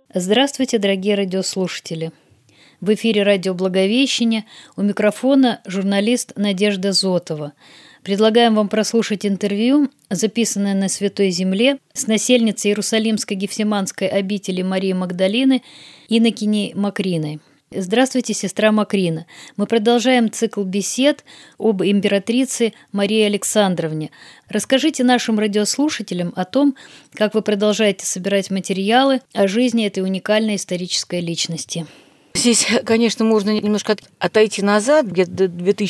Здравствуйте, дорогие радиослушатели! В эфире радио «Благовещение», у микрофона журналист Надежда Зотова. Предлагаем вам прослушать интервью, записанное на Святой Земле с насельницей Иерусалимской Гефсиманской обители Марии Магдалины Иннокеней Макриной. Здравствуйте, сестра Макрина. Мы продолжаем цикл бесед об императрице Марии Александровне. Расскажите нашим радиослушателям о том, как вы продолжаете собирать материалы о жизни этой уникальной исторической личности. Здесь, конечно, можно немножко отойти назад, где-то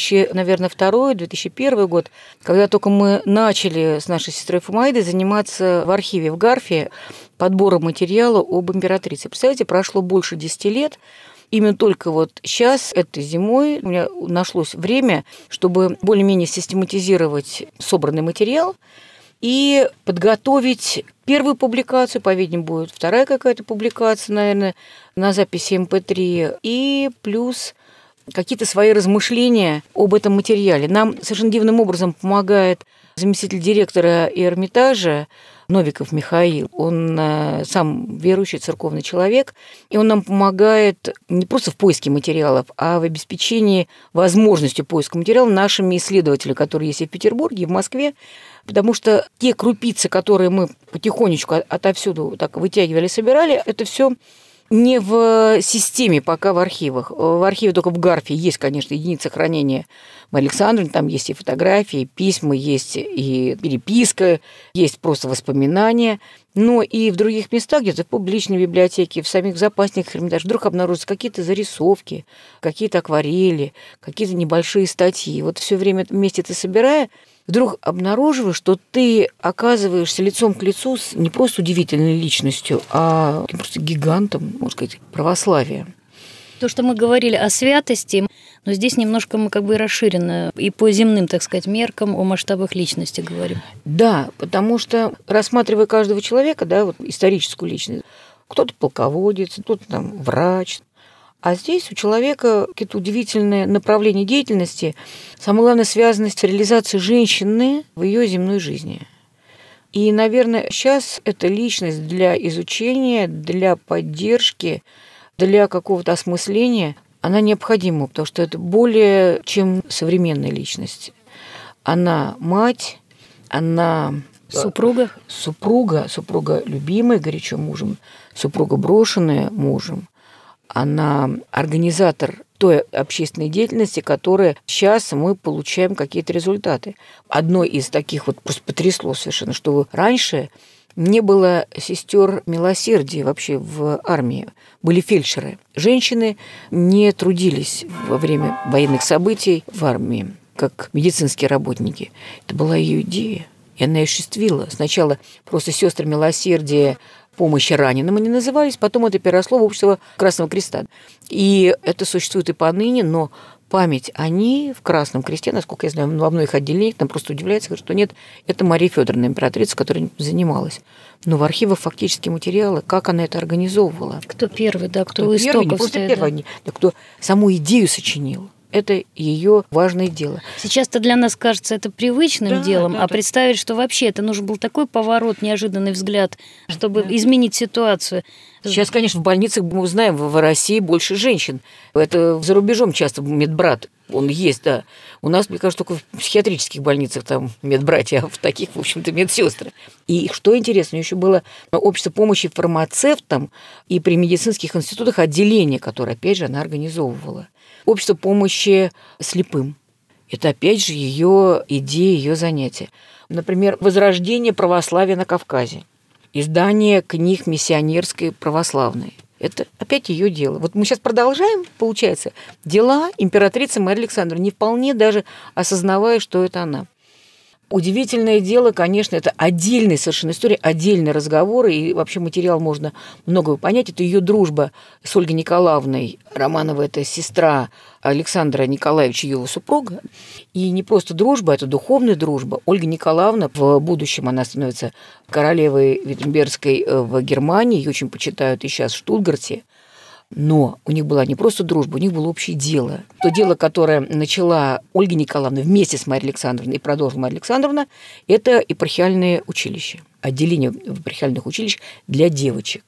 2002-2001 год, когда только мы начали с нашей сестрой Фумаидой заниматься в архиве в Гарфе подбором материала об императрице. Представляете, прошло больше 10 лет. Именно только вот сейчас, этой зимой, у меня нашлось время, чтобы более-менее систематизировать собранный материал и подготовить первую публикацию, по-видимому, будет вторая какая-то публикация, наверное, на записи MP3, и плюс какие-то свои размышления об этом материале. Нам совершенно дивным образом помогает заместитель директора Эрмитажа Новиков Михаил. Он сам верующий церковный человек, и он нам помогает не просто в поиске материалов, а в обеспечении возможностью поиска материалов нашими исследователями, которые есть и в Петербурге, и в Москве, потому что те крупицы, которые мы потихонечку отовсюду так вытягивали, собирали, это все не в системе, пока в архивах. В архиве только в Гарфе есть, конечно, единица хранения Марии Александровны, там есть и фотографии, и письма, есть и переписка, есть просто воспоминания. Но и в других местах, где-то в публичной библиотеке, в самих запасниках Эрмитажа, вдруг обнаружатся какие-то зарисовки, какие-то акварели, какие-то небольшие статьи. Вот все время вместе это собирая, вдруг обнаруживаешь, что ты оказываешься лицом к лицу с не просто удивительной личностью, а просто гигантом, можно сказать, православия. То, что мы говорили о святости, но здесь немножко мы как бы расширенно и по земным, так сказать, меркам о масштабах личности говорим. Да, потому что, рассматривая каждого человека, да, вот историческую личность, кто-то полководец, кто-то там врач, а здесь у человека какие-то удивительные направления деятельности, самое главное, связанные с реализацией женщины в ее земной жизни. И, наверное, сейчас эта личность для изучения, для поддержки, для какого-то осмысления, она необходима, потому что это более чем современная личность. Она мать, она супруга, любимая горячо мужем, супруга брошенная мужем. Она организатор той общественной деятельности, которая сейчас мы получаем какие-то результаты. Одно из таких вот просто потрясло совершенно, что раньше не было сестер милосердия вообще в армии. Были фельдшеры. Женщины не трудились во время военных событий в армии, как медицинские работники. Это была ее идея, и она ее осуществила. Сначала просто сестры милосердия помощи раненым они назывались, потом это переросло в общество Красного Креста. И это существует и поныне, но память о ней в Красном Кресте, насколько я знаю, в одной их отделении, там просто удивляется, что нет, это Мария Федоровна, императрица, которая занималась. Но в архивах фактически материалы, как она это организовывала. Кто первый, да, кто у истоков не просто стоит, первый, да, кто саму идею сочинил. Это ее важное дело. Сейчас-то для нас кажется это привычным делом, да. Представить, что вообще это нужен был такой поворот, неожиданный взгляд, чтобы изменить ситуацию. Сейчас, конечно, в больницах, мы знаем, в России больше женщин. Это за рубежом часто медбрат, он есть, да. У нас, мне кажется, только в психиатрических больницах там медбратья, а в таких, в общем-то, медсестры. И что интересно, еще было общество помощи фармацевтам и при медицинских институтах отделение, которое, опять же, она организовывала. Общество помощи слепым. Это, опять же, ее идея, ее занятие. Например, возрождение православия на Кавказе. Издание книг миссионерской православной. Это опять ее дело. Вот мы сейчас продолжаем, получается, дела императрицы Марии Александровны, не вполне даже осознавая, что это она. Удивительное дело, конечно, это отдельная совершенно история, отдельный разговор, и вообще материал можно многого понять. Это ее дружба с Ольгой Николаевной. Романова – это сестра Александра Николаевича, ее супруга. И не просто дружба, это духовная дружба. Ольга Николаевна, в будущем она становится королевой Виттенбергской в Германии, ее очень почитают и сейчас в Штутгарте. Но у них была не просто дружба, у них было общее дело. То дело, которое начала Ольга Николаевна вместе с Марией Александровной и продолжила Мария Александровна, это епархиальные училища, отделение епархиальных училищ для девочек.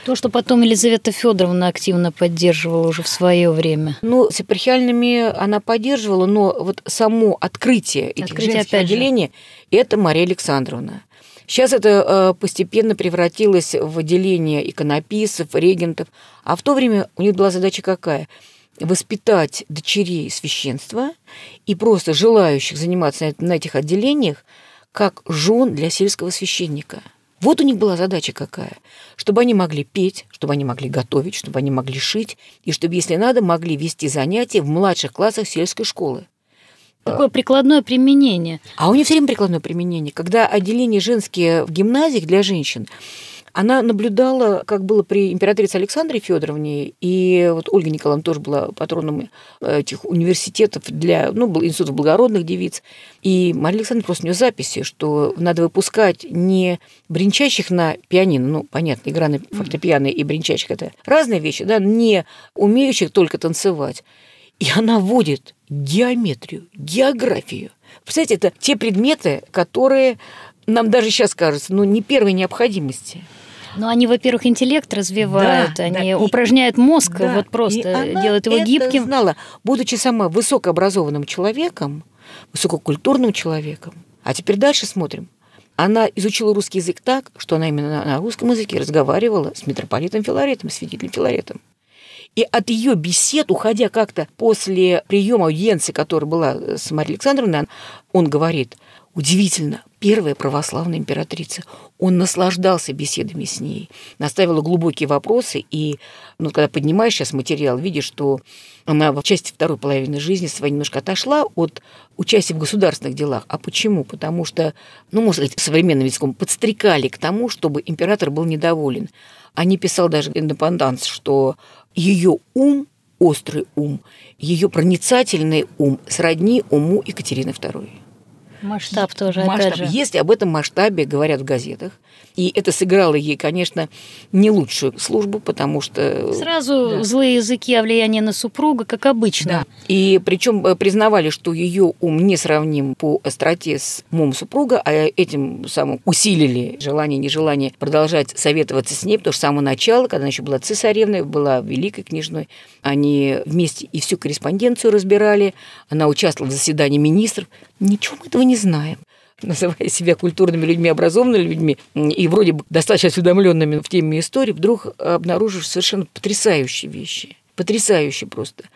То, что потом Елизавета Федоровна активно поддерживала уже в свое время. Ну, с епархиальными она поддерживала, но вот само открытие этих женских отделений – это Мария Александровна. Сейчас это постепенно превратилось в отделение иконописцев, регентов. А в то время у них была задача какая? Воспитать дочерей священства и просто желающих заниматься на этих отделениях как жен для сельского священника. Вот у них была задача какая. Чтобы они могли петь, чтобы они могли готовить, чтобы они могли шить, и чтобы, если надо, могли вести занятия в младших классах сельской школы. Такое прикладное применение. А у нее все время прикладное применение. Когда отделения женские в гимназиях для женщин, она наблюдала, как было при императрице Александре Федоровне, и вот Ольга Николаевна тоже была патроном этих университетов был институт благородных девиц. И Мария Александровна просто у нее записи, что надо выпускать не бренчащих на пианино, понятно, игра на фортепиано и бренчащих – это разные вещи, да, не умеющих только танцевать. И она вводит геометрию, географию. Представляете, это те предметы, которые нам даже сейчас кажутся, не первой необходимости. Но они, во-первых, интеллект развивают, они упражняют мозг, вот просто делают его гибким. Она знала, будучи сама высокообразованным человеком, высококультурным человеком. А теперь дальше смотрим. Она изучила русский язык так, что она именно на русском языке разговаривала с митрополитом Филаретом, святителем Филаретом. И от ее бесед, уходя как-то после приема аудиенции, которая была с Марией Александровной, он говорит: удивительно, первая православная императрица. Он наслаждался беседами с ней, наставила глубокие вопросы, и когда поднимаешь сейчас материал, видишь, что она в части второй половины жизни своей немножко отошла от участия в государственных делах. А почему? Потому что, можно сказать, современным языком подстрекали к тому, чтобы император был недоволен. Они писал даже «Индепенданс», что ее ум, острый ум, ее проницательный ум сродни уму Екатерины II. Масштаб тоже, опять же. Если об этом масштабе говорят в газетах, и это сыграло ей, конечно, не лучшую службу, потому что... Сразу злые языки о влиянии на супруга, как обычно. Да. И причем признавали, что ее ум не сравним по остроте с умом супруга, а этим самым усилили желание, нежелание продолжать советоваться с ней, потому что с самого начала, когда она еще была цесаревной, была великой книжной, они вместе и всю корреспонденцию разбирали, она участвовала в заседании министров. Ничего мы этого не знаем. Называя себя культурными людьми, образованными людьми и вроде бы достаточно осведомленными в теме истории, вдруг обнаружишь совершенно потрясающие вещи. Потрясающие просто.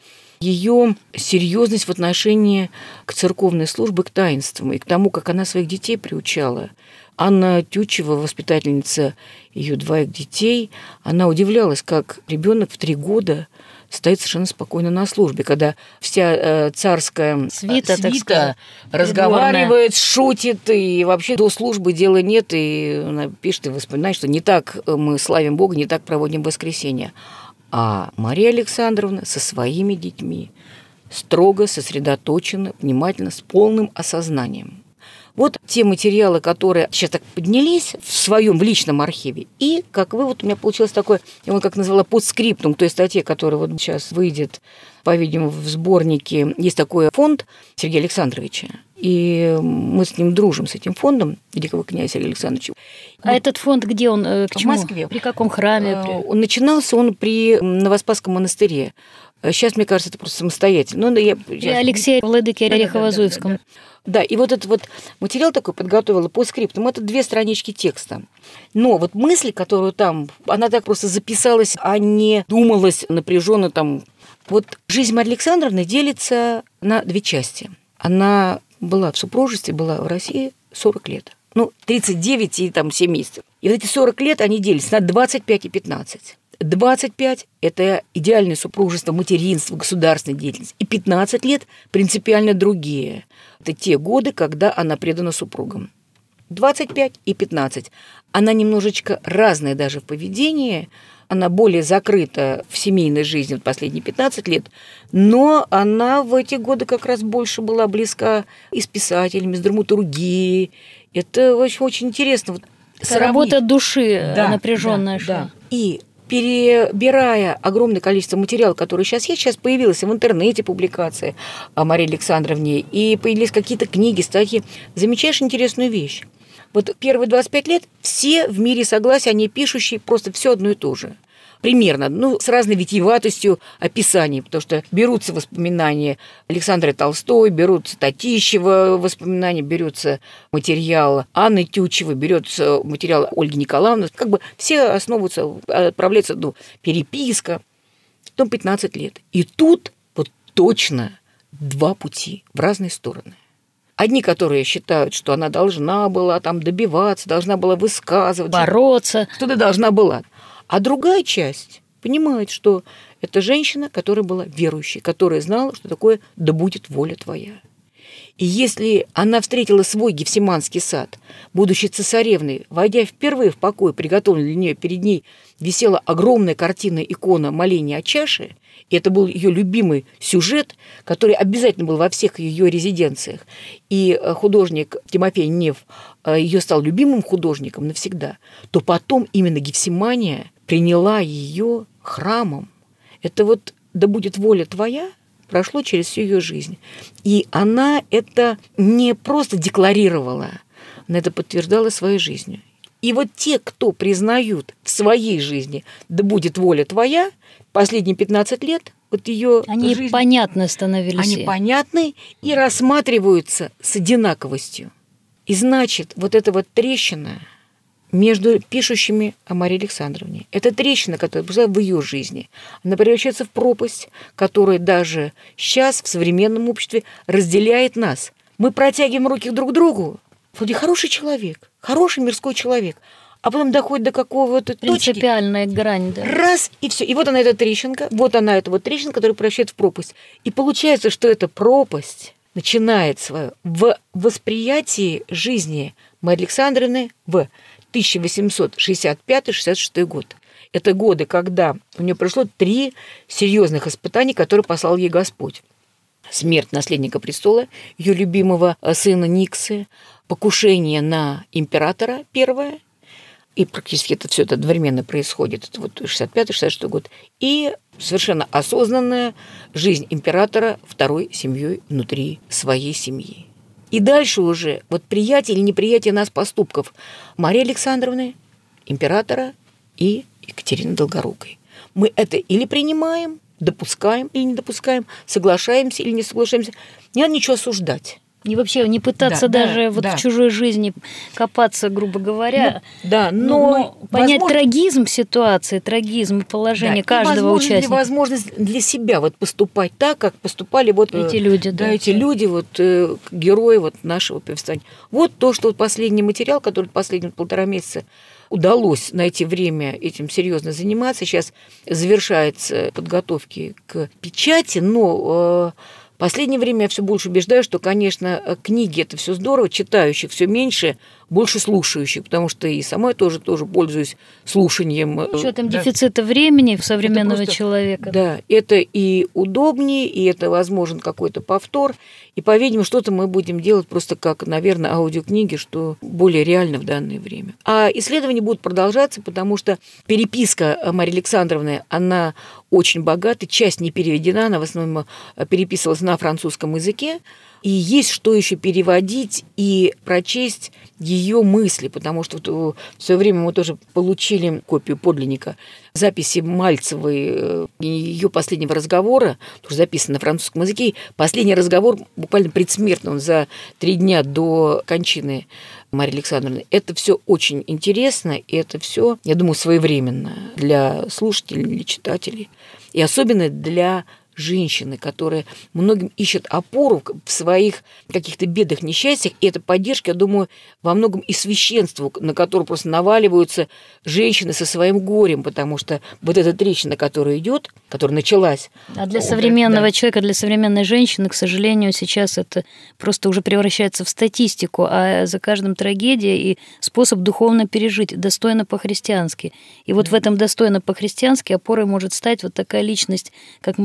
Ее серьезность в отношении к церковной службе, к таинствам и к тому, как она своих детей приучала. Анна Тютчева, воспитательница ее двоих детей, она удивлялась, как ребенок в 3 года стоит совершенно спокойно на службе, когда вся царская свита разговаривает, шутит, и вообще до службы дела нет, и она пишет и вспоминает, что не так мы славим Бога, не так проводим воскресенье. А Мария Александровна со своими детьми строго, сосредоточена, внимательно, с полным осознанием. Вот те материалы, которые сейчас так поднялись в своем личном архиве. И, как вывод, у меня получилось такое, я его как назвала подскриптум к той статье, которая вот сейчас выйдет, по-видимому, в сборнике. Есть такой фонд Сергея Александровича. И мы с ним дружим, с этим фондом, великого князя Сергея Александровича. А этот фонд где он? К чему? В Москве. При каком храме? Начинался он при Новоспасском монастыре. Сейчас, мне кажется, это просто самостоятельно. При Алексее Владыке Орехово-Зуевском. Да, и вот этот вот материал такой подготовила по скриптам. Это 2 странички текста. Но вот мысль, которую там, она так просто записалась, а не думалась напряженно там. Вот жизнь Марии Александровны делится на 2 части. Она была в супружестве, была в России 40 лет. 39 и 7 месяцев. И вот эти 40 лет они делятся на 25 и 15. 25 – это идеальное супружество, материнство, государственная деятельность. И 15 лет принципиально другие. Это те годы, когда она предана супругам. 25 и 15. Она немножечко разная даже в поведении. Она более закрыта в семейной жизни в последние 15 лет, но она в эти годы как раз больше была близка и с писателями, с драматургией. Это очень, очень интересно. Работа души напряженная. Да. И перебирая огромное количество материала, который сейчас появилось в интернете публикации о Марии Александровне, и появились какие-то книги, статьи, замечаешь интересную вещь. Вот первые 25 лет все в мире согласия, они пишущие просто все одно и то же. Примерно, с разной витиеватостью описаний, потому что берутся воспоминания Александры Толстой, берутся Татищева воспоминания, берется материал Анны Тютчевой, берется материал Ольги Николаевны. Как бы все основываются, отправляются, переписка. Потом 15 лет. И тут вот точно два пути в разные стороны. Одни, которые считают, что она должна была там добиваться, должна была высказываться. Бороться. Что-то должна была. А другая часть понимает, что это женщина, которая была верующей, которая знала, что такое «да будет воля твоя». И если она встретила свой Гефсиманский сад, будучи цесаревной, войдя впервые в покой, приготовленный для нее, перед ней висела огромная картина, икона моления о чаше, и это был ее любимый сюжет, который обязательно был во всех ее резиденциях. И художник Тимофей Нев ее стал любимым художником навсегда, то потом именно Гефсимания приняла ее храмом. Это вот «да будет воля твоя» прошло через всю ее жизнь. И она это не просто декларировала, она это подтверждала своей жизнью. И вот те, кто признают в своей жизни «да будет воля твоя», последние 15 лет вот ее они жизнь, понятны становились. Они понятны и рассматриваются с одинаковостью. И значит, вот эта вот трещина между пишущими о Марии Александровне, это трещина, которая была в ее жизни, она превращается в пропасть, которая даже сейчас в современном обществе разделяет нас. Мы протягиваем руки друг к другу. Вроде хороший человек, хороший мирской человек, а потом доходит до какого-то точки. Принципиальная грань, да. Раз, и все. И вот она, эта трещинка, которая превращает в пропасть. И получается, что эта пропасть начинает свое в восприятии жизни Марии Александровны в 1865-66 год. Это годы, когда у нее прошло 3 серьезных испытаний, которые послал ей Господь. Смерть наследника престола, ее любимого сына Никсы, покушение на императора первое, и практически это все одновременно происходит, это вот 65-66 год, и совершенно осознанная жизнь императора второй семьей внутри своей семьи. И дальше уже вот приятие или неприятие нас поступков Марии Александровны, императора и Екатерины Долгорукой. Мы это или принимаем, допускаем или не допускаем, соглашаемся или не соглашаемся. Не надо ничего осуждать. И вообще не пытаться в чужой жизни копаться, грубо говоря. Но понять трагизм ситуации, трагизм положения каждого участника. Возможность для себя вот поступать так, как поступали вот эти люди. Эти люди, герои нашего повествования. Вот то, что последний материал, который последние 1,5 месяца удалось найти время этим серьезно заниматься. Сейчас завершается подготовки к печати, но в последнее время я все больше убеждаюсь, что, конечно, книги – это все здорово, читающих все меньше, больше слушающих, потому что и сама я тоже пользуюсь слушанием. С учетом дефицита времени современного человека. Да, это и удобнее, и это возможен какой-то повтор. И, по-видимому, что-то мы будем делать просто как, наверное, аудиокниги, что более реально в данное время. А исследования будут продолжаться, потому что переписка Марии Александровны, она очень богата, часть не переведена, она в основном переписывалась на французском языке. И есть что еще переводить и прочесть ее мысли, потому что в свое время мы тоже получили копию подлинника записи Мальцевой, ее последнего разговора, тоже записан на французском языке. Последний разговор буквально предсмертный, он за 3 дня до кончины Марии Александровны. Это все очень интересно, и это все, я думаю, своевременно для слушателей, для читателей, и особенно для женщины, которые многим ищут опору в своих каких-то бедах, несчастьях, и эта поддержка, я думаю, во многом и священству, на которое просто наваливаются женщины со своим горем, потому что вот эта трещина, которая идет, которая началась. А для современного человека, для современной женщины, к сожалению, сейчас это просто уже превращается в статистику, а за каждым трагедия и способ духовно пережить, достойно по-христиански. И вот в этом достойно по-христиански опорой может стать вот такая личность, как Мария Александровна,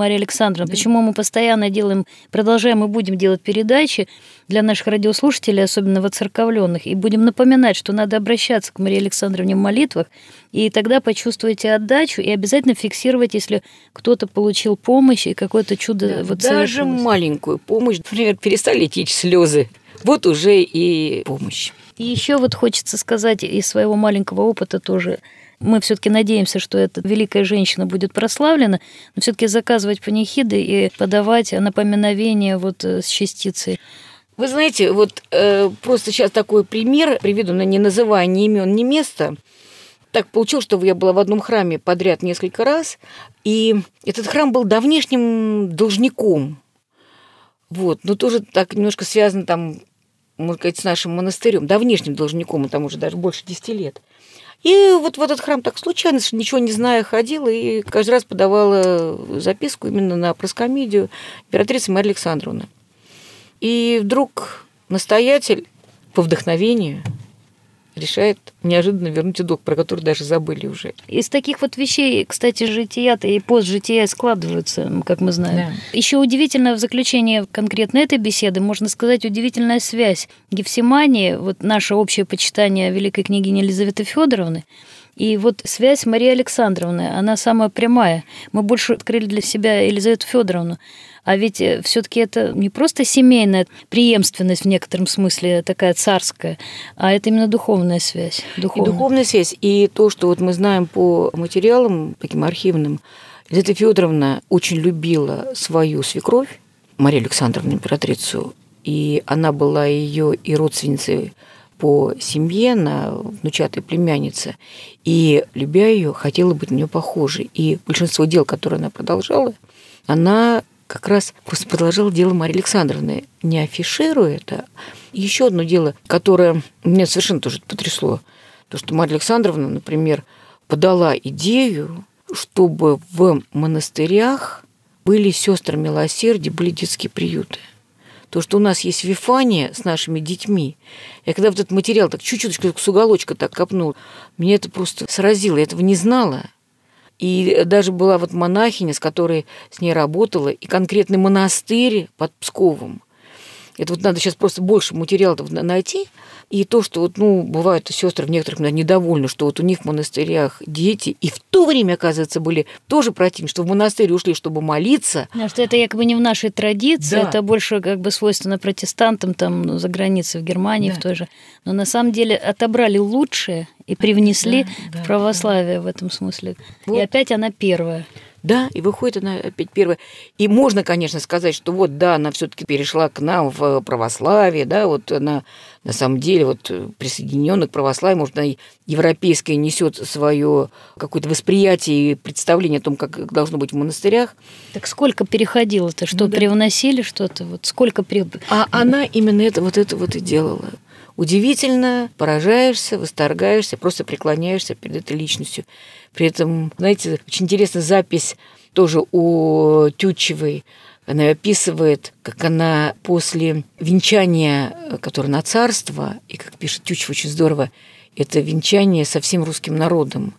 Александровна, почему мы постоянно продолжаем и будем делать передачи для наших радиослушателей, особенно воцерковленных, и будем напоминать, что надо обращаться к Марии Александровне в молитвах, и тогда почувствуете отдачу, и обязательно фиксировать, если кто-то получил помощь, и какое-то чудо даже маленькую помощь, например, перестали течь слезы, вот уже и помощь. И еще хочется сказать из своего маленького опыта тоже. Мы все-таки надеемся, что эта великая женщина будет прославлена, но все-таки заказывать панихиды и подавать напоминовение с частицей. Вы знаете, просто сейчас такой пример приведу, не называя ни имен, ни места. Так получилось, что я была в одном храме подряд несколько раз, и этот храм был давнишним должником. Но тоже так немножко связано там, можно сказать, с нашим монастырем, давнишним должником, там уже даже больше 10 лет. И в этот храм так случайно, ничего не зная, ходила и каждый раз подавала записку именно на проскомидию императрицы Марии Александровны. И вдруг настоятель по вдохновению решает неожиданно вернуть долг, про который даже забыли уже. Из таких вещей, кстати, жития-то и постжития складываются, как мы знаем. Да. Еще удивительно в заключение конкретно этой беседы, можно сказать, удивительная связь Гефсимании, наше общее почитание великой княгини Елизаветы Федоровны, и связь Марии Александровны, она самая прямая. Мы больше открыли для себя Елизавету Федоровну. А ведь все-таки это не просто семейная преемственность в некотором смысле, такая царская, а это именно духовная связь. И духовная связь. И то, что мы знаем по материалам таким архивным, Елизавета Федоровна очень любила свою свекровь, Марию Александровну, императрицу, и она была ее и родственницей по семье, на внучатой племяннице, и, любя ее, хотела быть на нее похожей. И большинство дел, которые она продолжала, она как раз просто продолжала дело Марии Александровны, не афишируя это. Еще одно дело, которое меня совершенно тоже потрясло, то, что Мария Александровна, например, подала идею, чтобы в монастырях были сестры милосердия, были детские приюты. То, что у нас есть Вифания с нашими детьми. Я когда этот материал так чуть-чуть с уголочка так копнул, меня это просто сразило, я этого не знала. И даже была монахиня, с которой с ней работала, и конкретный монастырь под Псковом. Это надо сейчас просто больше материалов найти. И то, что бывают сестры в некоторых недовольны, что у них в монастырях дети, и в то время, оказывается, были тоже противны, что в монастырь ушли, чтобы молиться. Что это якобы не в нашей традиции, да. Это больше свойственно протестантам там за границей, в Германии, да. В той же. Но на самом деле отобрали лучшее и привнесли в православие в этом смысле. И опять она первая. Да, и выходит она опять первая. И можно, конечно, сказать, что она все-таки перешла к нам в православие, да, она на самом деле присоединенная к православию, может, она европейская несет свое какое-то восприятие и представление о том, как должно быть в монастырях. Так сколько переходило-то, что привносили что-то, сколько А она именно это и делала. Удивительно, поражаешься, восторгаешься, просто преклоняешься перед этой личностью. При этом, знаете, очень интересная запись тоже у Тютчевой. Она описывает, как она после венчания, которое на царство, и, как пишет Тютчев очень здорово, это венчание со всем русским народом,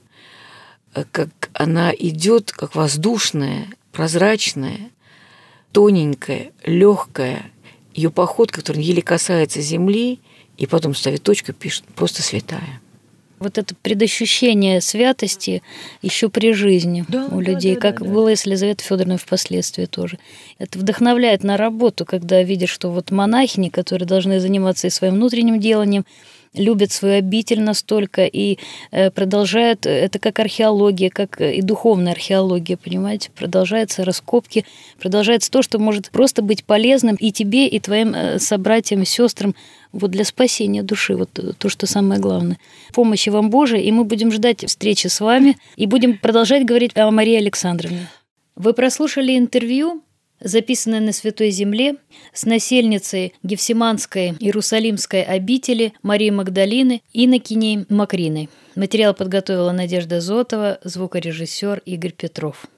как она идет, как воздушная, прозрачная, тоненькая, легкая, ее походка, которая еле касается земли, и потом ставит точку и пишет «просто святая». Это предощущение святости еще при жизни у людей, как было и с Елизаветой Федоровной впоследствии тоже. Это вдохновляет на работу, когда видишь, что монахини, которые должны заниматься и своим внутренним деланием, любят свою обитель настолько и продолжают, это как археология, как и духовная археология, понимаете, продолжаются раскопки, продолжается то, что может просто быть полезным и тебе, и твоим собратьям, и сестрам для спасения души, то, что самое главное. Помощи вам Божией, и мы будем ждать встречи с вами, и будем продолжать говорить о Марии Александровне. Вы прослушали интервью, записанное на Святой Земле, с насельницей Гефсиманской Иерусалимской обители Марии Магдалины инокиней Макриной. Материал подготовила Надежда Зотова, звукорежиссер Игорь Петров.